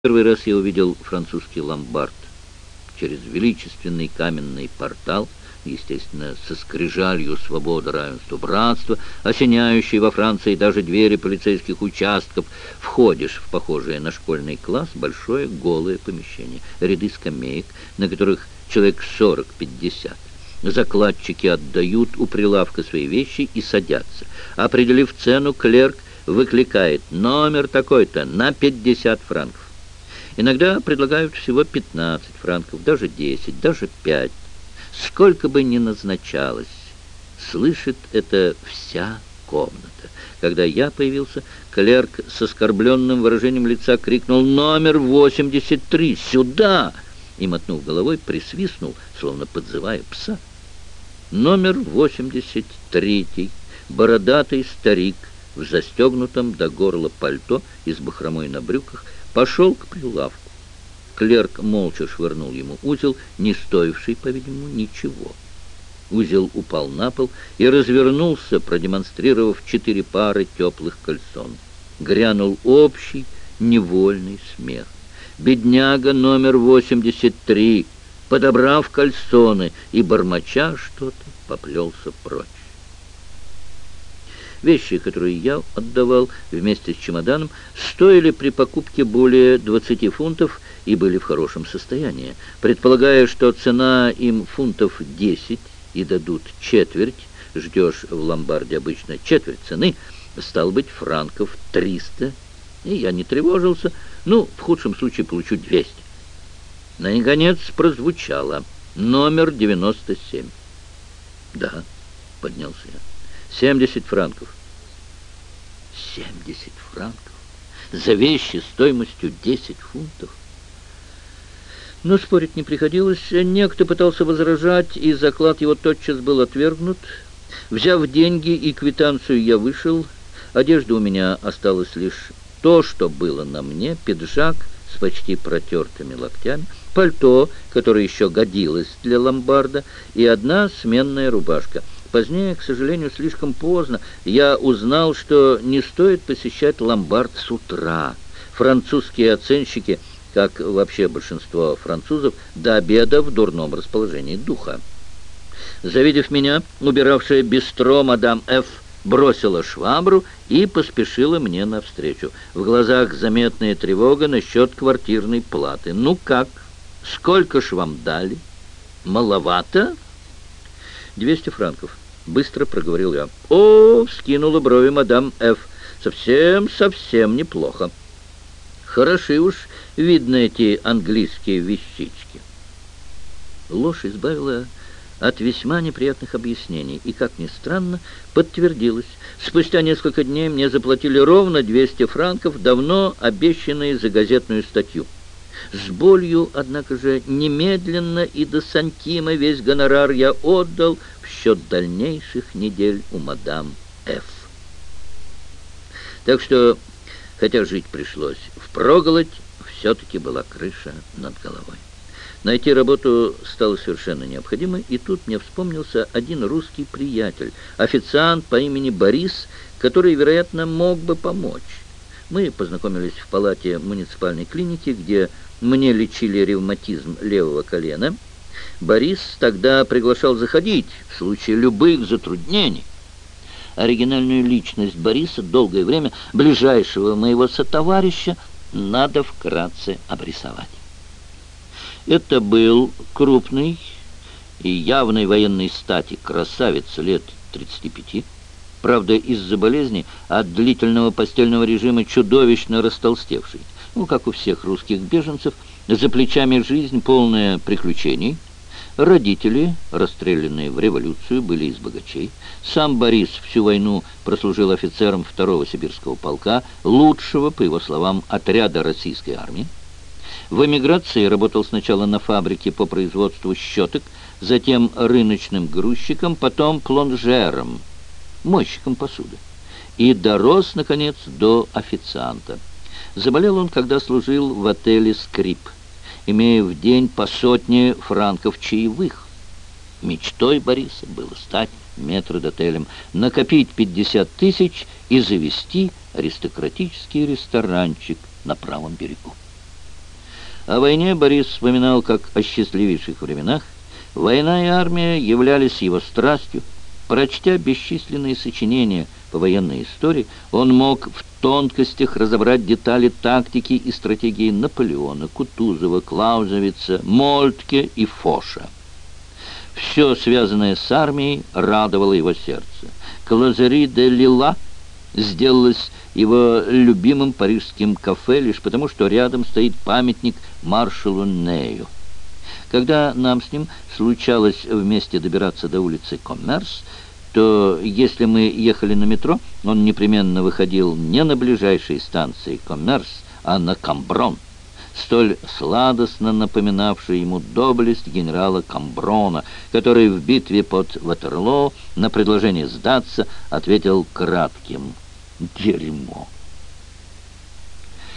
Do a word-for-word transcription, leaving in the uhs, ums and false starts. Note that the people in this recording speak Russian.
Первый раз я увидел французский ломбард через величественный каменный портал, естественно, со скрижалью «Свобода, равенство, братство», осеняющий во Франции даже двери полицейских участков. Входишь в похожее на школьный класс большое голое помещение, ряды скамеек, на которых человек сорок-пятьдесят. Закладчики отдают у прилавка свои вещи и садятся. Определив цену, клерк выкликает: «Номер такой-то на пятьдесят франков». Иногда предлагают всего пятнадцать франков, даже десять, даже пять. Сколько бы ни назначалось, слышит это вся комната. Когда я появился, клерк с оскорбленным выражением лица крикнул: «Номер восемьдесят три! Сюда!» и, мотнув головой, присвистнул, словно подзывая пса. Номер восемьдесят третий, бородатый старик в застегнутом до горла пальто и с бахромой на брюках, пошел к прилавку. Клерк молча швырнул ему узел, не стоивший, по-видимому, ничего. Узел упал на пол и развернулся, продемонстрировав четыре пары теплых кальсон. Грянул общий невольный смех. Бедняга номер восемьдесят три, подобрав кальсоны и бормоча что-то, поплелся прочь. Вещи, которые я отдавал вместе с чемоданом, стоили при покупке более двадцати фунтов и были в хорошем состоянии. Предполагая, что цена им фунтов десять и дадут четверть, ждешь в ломбарде обычно четверть цены, стало быть, франков триста, и я не тревожился, ну, в худшем случае получу двести. Наконец прозвучало: номер девяносто семь. «Да», — поднялся я. «Семьдесят франков». Семьдесят франков? За вещи стоимостью десять фунтов? Но спорить не приходилось. Некто пытался возражать, и заклад его тотчас был отвергнут. Взяв деньги и квитанцию, я вышел. Одежда у меня осталась лишь то, что было на мне: пиджак с почти протертыми локтями, пальто, которое еще годилось для ломбарда, и одна сменная рубашка. Позднее, к сожалению, слишком поздно, я узнал, что не стоит посещать ломбард с утра. Французские оценщики, как вообще большинство французов, до обеда в дурном расположении духа. Завидев меня, убиравшая бистро мадам Ф. бросила швабру и поспешила мне навстречу. В глазах заметная тревога насчет квартирной платы. «Ну как? Сколько ж вам дали? Маловато?» «Двести франков», — быстро проговорил я. «О!» — вскинула брови мадам Ф. «Совсем, совсем неплохо. Хороши уж, видно, эти английские вещички». Ложь избавила от весьма неприятных объяснений, и, как ни странно, подтвердилось. Спустя несколько дней мне заплатили ровно двести франков, давно обещанные за газетную статью. С болью, однако же, немедленно и до сантима весь гонорар я отдал в счет дальнейших недель у мадам Ф. Так что, хотя жить пришлось впроголодь, все-таки была крыша над головой. Найти работу стало совершенно необходимо, и тут мне вспомнился один русский приятель, официант по имени Борис, который, вероятно, мог бы помочь. Мы познакомились в палате муниципальной клиники, где мне лечили ревматизм левого колена. Борис тогда приглашал заходить в случае любых затруднений. Оригинальную личность Бориса, долгое время ближайшего моего сотоварища, надо вкратце обрисовать. Это был крупный и явной военной стати красавец лет тридцати пяти. Правда, из-за болезни от длительного постельного режима чудовищно растолстевший. Ну, как у всех русских беженцев, за плечами жизнь, полная приключений. Родители, расстрелянные в революцию, были из богачей. Сам Борис всю войну прослужил офицером второго сибирского полка, лучшего, по его словам, отряда российской армии. В эмиграции работал сначала на фабрике по производству щеток, затем рыночным грузчиком, потом плонжером, мойщиком посуды, и дорос, наконец, до официанта. Заболел он, когда служил в отеле «Скрип», имея в день по сотне франков чаевых. Мечтой Бориса было стать метрдотелем, накопить пятьдесят тысяч и завести аристократический ресторанчик на правом берегу. О войне Борис вспоминал как о счастливейших временах. Война и армия являлись его страстью. Прочтя бесчисленные сочинения по военной истории, он мог в тонкостях разобрать детали тактики и стратегии Наполеона, Кутузова, Клаузевица, Мольтке и Фоша. Все, связанное с армией, радовало его сердце. Клозери де Лила сделалось его любимым парижским кафе лишь потому, что рядом стоит памятник маршалу Нею. Когда нам с ним случалось вместе добираться до улицы Коммерс, то если мы ехали на метро, он непременно выходил не на ближайшей станции Коммерс, а на Камброн, столь сладостно напоминавший ему доблесть генерала Камброна, который в битве под Ватерлоо на предложение сдаться ответил кратким «дерьмо».